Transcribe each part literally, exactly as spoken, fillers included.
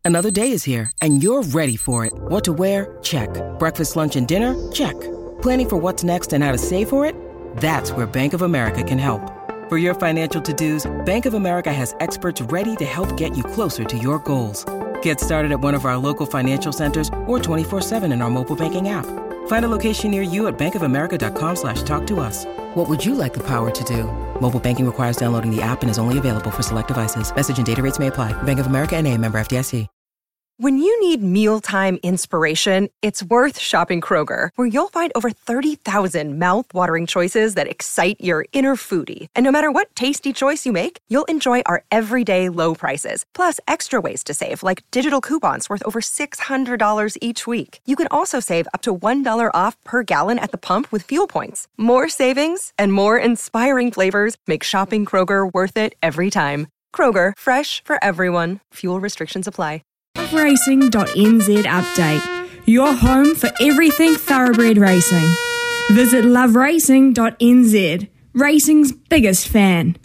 Another day is here, and you're ready for it. What to wear? Check. Breakfast, lunch, and dinner? Check. Planning for what's next and how to save for it? That's where Bank of America can help. For your financial to-dos, Bank of America has experts ready to help get you closer to your goals. Get started at one of our local financial centers or twenty-four seven in our mobile banking app. Find a location near you at bankofamerica.com slash talk to us. What would you like the power to do? Mobile banking requires downloading the app and is only available for select devices. Message and data rates may apply. Bank of America N A, member F D I C. When you need mealtime inspiration, it's worth shopping Kroger, where you'll find over thirty thousand mouth-watering choices that excite your inner foodie. And no matter what tasty choice you make, you'll enjoy our everyday low prices, plus extra ways to save, like digital coupons worth over six hundred dollars each week. You can also save up to one dollar off per gallon at the pump with fuel points. More savings and more inspiring flavors make shopping Kroger worth it every time. Kroger, fresh for everyone. Fuel restrictions apply. love racing dot n z update, your home for everything thoroughbred racing. Visit love racing dot n z, racing's biggest fan.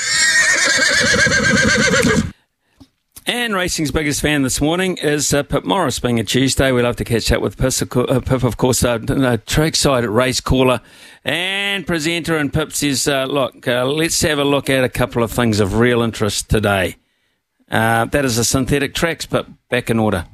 And racing's biggest fan this morning is uh, Pip Morris. Being a Tuesday, we love to catch up with Pip, uh, Pip of course, uh, uh, trackside race caller and presenter. And Pip says, uh, look, uh, let's have a look at a couple of things of real interest today. Uh, that is the synthetic tracks, but back in order.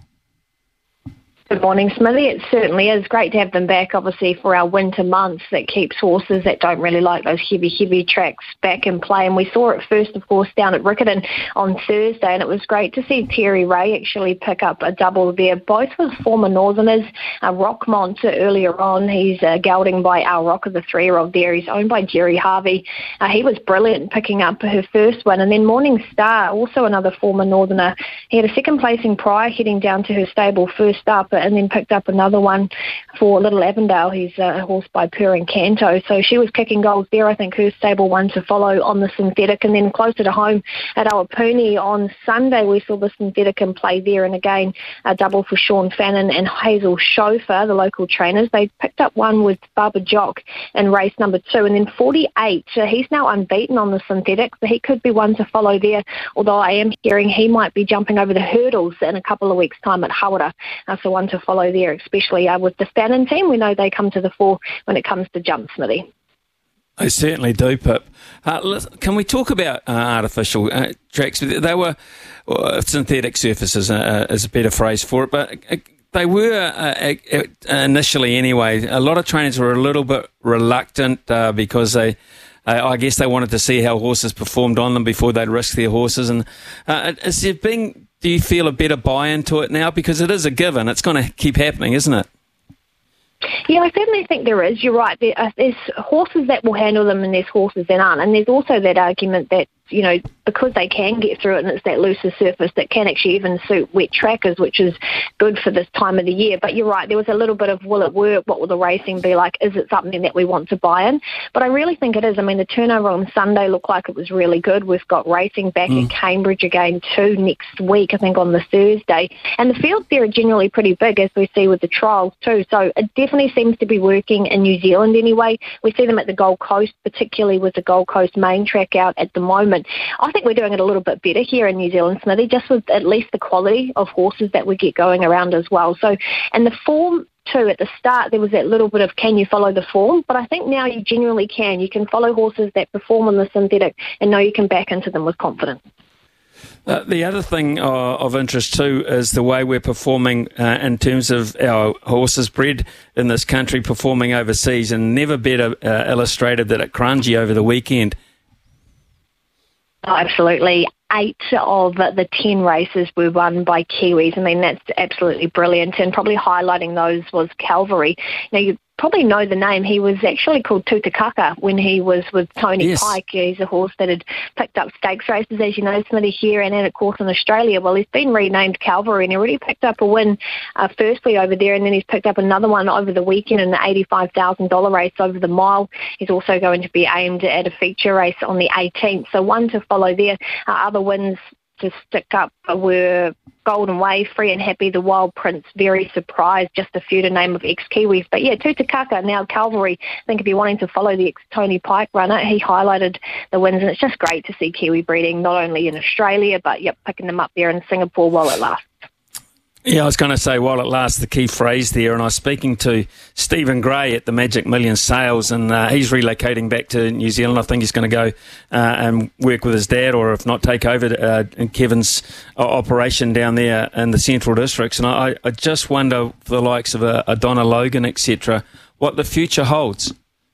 Good morning, Smithy. It certainly is great to have them back, obviously, for our winter months. That keeps horses that don't really like those heavy, heavy tracks back in play. And we saw it first, of course, down at Riccarton on Thursday, and it was great to see Terry Ray actually pick up a double there. Both with former Northerners. Uh, Rockmont earlier on, he's uh, gelding by Our Rocker, the three-year-old there. He's owned by Jerry Harvey. Uh, he was brilliant picking up her first one. And then Morning Star, also another former Northerner. He had a second placing prior heading down to her stable first up, and then picked up another one for Little Avondale. He's a horse by Purring Canto. So she was kicking goals there. I think her stable one to follow on the synthetic. And then closer to home at Awapuni on Sunday, we saw the synthetic in play there. And again, a double for Sean Fannin and Hazel Chauffeur, the local trainers. They picked up one with Baba Jock in race number two. And then forty-eight, uh, he's now unbeaten on the synthetic. So he could be one to follow there. Although I am hearing he might be jumping over the hurdles in a couple of weeks' time at Hawera. Uh, so one to follow there, especially uh, with the Fannin team. We know they come to the fore when it comes to jump, Smithy. They certainly do, Pip. Uh, listen, can we talk about uh, artificial uh, tracks? They were uh, synthetic surfaces, uh, is a better phrase for it, but uh, they were uh, uh, initially anyway. A lot of trainers were a little bit reluctant uh, because they, uh, I guess, they wanted to see how horses performed on them before they'd risk their horses. And uh, is there been Do you feel a better buy-in to it now? Because it is a given. It's going to keep happening, isn't it? Yeah, I certainly think there is. You're right. There, uh, there's horses that will handle them and there's horses that aren't. And there's also that argument that, you know, because they can get through it and it's that looser surface that can actually even suit wet trackers, which is good for this time of the year. But you're right, there was a little bit of, will it work? What will the racing be like? Is it something that we want to buy in? But I really think it is. I mean, the turnover on Sunday looked like it was really good. We've got racing back mm. at Cambridge again too next week, I think on the Thursday. And the fields there are generally pretty big, as we see with the trials too. So it definitely seems to be working in New Zealand anyway. We see them at the Gold Coast, particularly with the Gold Coast main track out at the moment. I think we're doing it a little bit better here in New Zealand, Smithy, just with at least the quality of horses that we get going around as well. So, and the form too, at the start there was that little bit of can you follow the form, but I think now you genuinely can. You can follow horses that perform on the synthetic and know you can back into them with confidence. Uh, the other thing uh, of interest too is the way we're performing uh, in terms of our horses bred in this country performing overseas, and never better uh, illustrated that at Kranji over the weekend. Oh, absolutely. Eight of the ten races were won by Kiwis. I mean, that's absolutely brilliant. And probably highlighting those was Calvary. Now, you probably know the name. He was actually called Tutakaka when he was with Tony yes. Pike. He's a horse that had picked up stakes races, as you know, Smithy, here and at, of course, in Australia. Well, he's been renamed Calvary, and he already picked up a win uh, firstly over there, and then he's picked up another one over the weekend in the eighty-five thousand dollars race over the mile. He's also going to be aimed at a feature race on the eighteenth. So one to follow there. Uh, other wins to stick up were Golden Wave, Free and Happy, The Wild Prince, Very Surprised, just a few to name of ex-Kiwis. But yeah, Tutakaka, now Calvary. I think if you're wanting to follow the ex-Tony Pike runner, he highlighted the wins, and it's just great to see Kiwi breeding not only in Australia, but yep, picking them up there in Singapore while it lasts. Yeah, I was going to say, while it lasts, the key phrase there, and I was speaking to Stephen Gray at the Magic Millions Sales, and uh, he's relocating back to New Zealand. I think he's going to go uh, and work with his dad, or if not, take over uh, Kevin's uh, operation down there in the Central Districts. And I, I just wonder, for the likes of a, a Donna Logan, et cetera, what the future holds.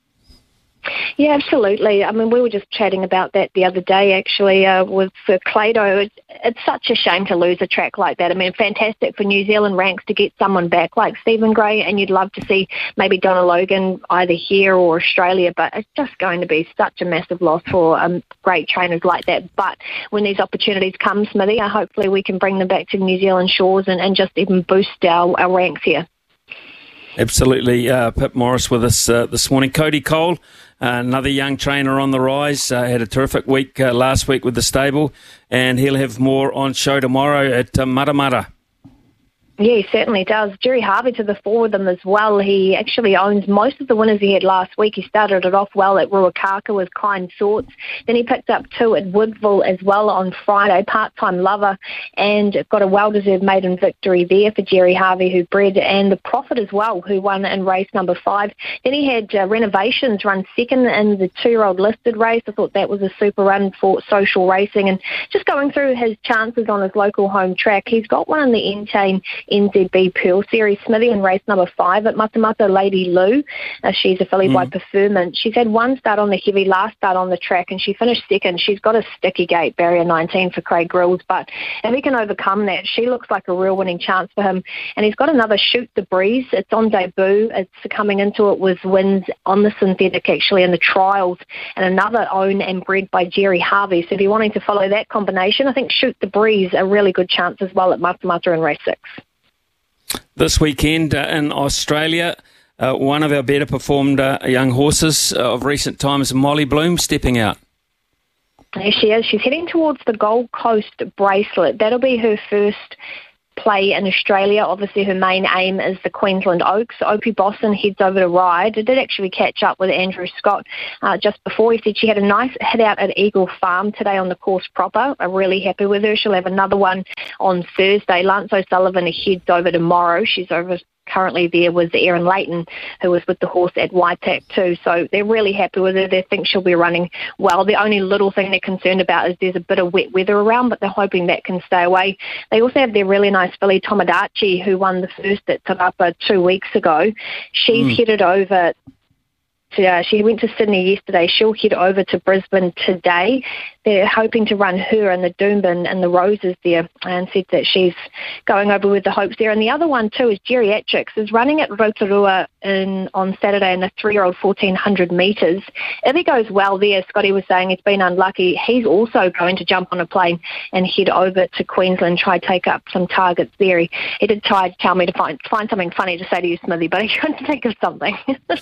Yeah, absolutely. I mean, we were just chatting about that the other day, actually, uh, with uh, Clado. It's, it's such a shame to lose a track like that. I mean, fantastic for New Zealand ranks to get someone back like Stephen Gray, and you'd love to see maybe Donna Logan either here or Australia, but it's just going to be such a massive loss for um, great trainers like that. But when these opportunities come, Smithy, uh, hopefully we can bring them back to New Zealand shores and, and just even boost our, our ranks here. Absolutely. Uh, Pip Morris with us uh, this morning. Cody Cole, uh, another young trainer on the rise, uh, had a terrific week uh, last week with the stable, and he'll have more on show tomorrow at uh, Matamata. Yeah, he certainly does. Jerry Harvey to the fore with them as well. He actually owns most of the winners he had last week. He started it off well at Ruakaka with Kind Sorts. Then he picked up two at Woodville as well on Friday, Part-Time Lover, and got a well-deserved maiden victory there for Jerry Harvey, who bred, and the Prophet as well, who won in race number five. Then he had uh, Renovations run second in the two-year-old listed race. I thought that was a super run for Social Racing. And just going through his chances on his local home track, he's got one in the Entain N Z B Pearl Series, Smithy, in race number five at Matamata, Lady Lou. Uh, she's a filly mm. by Preferment. She's had one start on the heavy, last start on the track, and she finished second. She's got a sticky gate, barrier nineteen for Craig Grills, but if he can overcome that, she looks like a real winning chance for him. And he's got another Shoot the Breeze. It's on debut. It's coming into it with wins on the synthetic, actually, in the trials, and another own and bred by Jerry Harvey. So if you're wanting to follow that combination, I think Shoot the Breeze a really good chance as well at Matamata in race six. This weekend uh, in Australia, uh, one of our better performed uh, young horses uh, of recent times, Molly Bloom, stepping out. There she is. She's heading towards the Gold Coast Bracelet. That'll be her first play in Australia. Obviously, her main aim is the Queensland Oaks. Opie Boston heads over to ride. I did actually catch up with Andrew Scott uh, just before. He said she had a nice hit out at Eagle Farm today on the course proper. I'm really happy with her. She'll have another one on Thursday. Lance O'Sullivan heads over tomorrow. She's over currently there was Erin Leighton, who was with the horse at Waitak too. So they're really happy with her. They think she'll be running well. The only little thing they're concerned about is there's a bit of wet weather around, but they're hoping that can stay away. They also have their really nice filly, Tomodachi, who won the first at Te Rapa two weeks ago. She's mm. headed over to, uh, she went to Sydney yesterday. She'll head over to Brisbane today. They're hoping to run her and the Doomben and the Roses there, and said that she's going over with the hopes there. And the other one too is Geriatrics, is running at Rotorua in, on Saturday in the three-year-old fourteen hundred metres. If he goes well there, Scotty was saying he's been unlucky. He's also going to jump on a plane and head over to Queensland, try to take up some targets there. He, he did try to tell me to find find something funny to say to you, Smithy, but he couldn't think of something.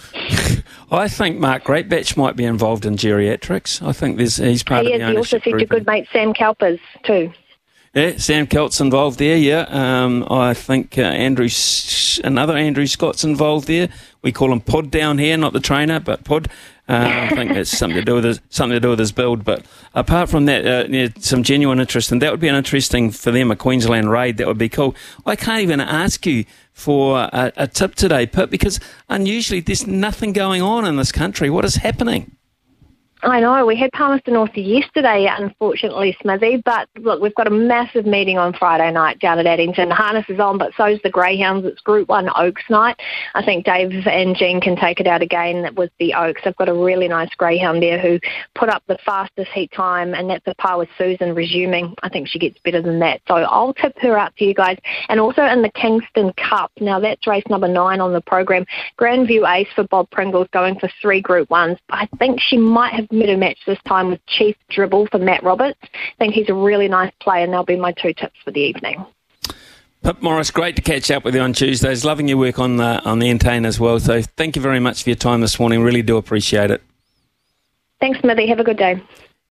I think Mark Greatbatch might be involved in Geriatrics. I think there's, he's part he of the is. He also said your good mate Sam Kalpers too. Yeah, Sam Kelt's involved there, yeah. Um, I think uh, Andrew, another Andrew Scott's involved there. We call him Pod down here, not the trainer, but Pod. Uh, I think that's something to do with his, something to do with his build. But apart from that, uh, yeah, some genuine interest, and that would be an interesting for them, a Queensland raid. That would be cool. I can't even ask you for a, a tip today, Pip, because unusually there's nothing going on in this country. What is happening? I know, we had Palmerston North yesterday, unfortunately, Smithy, but look, we've got a massive meeting on Friday night down at Addington. The harness is on, but so's the Greyhounds. It's Group one Oaks night. I think Dave and Jean can take it out again with the Oaks. They've got a really nice greyhound there who put up the fastest heat time, and that's a par with Susan resuming. I think she gets better than that. So I'll tip her out to you guys. And also in the Kingston Cup, now that's race number nine on the program. Grandview Ace for Bob Pringle's going for three Group ones. I think she might have made a match this time with Chief Dribble for Matt Roberts. I think he's a really nice player, and they'll be my two tips for the evening. Pip Morris, great to catch up with you on Tuesdays. Loving your work on the, on the Entain as well. So thank you very much for your time this morning. Really do appreciate it. Thanks, Smithy. Have a good day.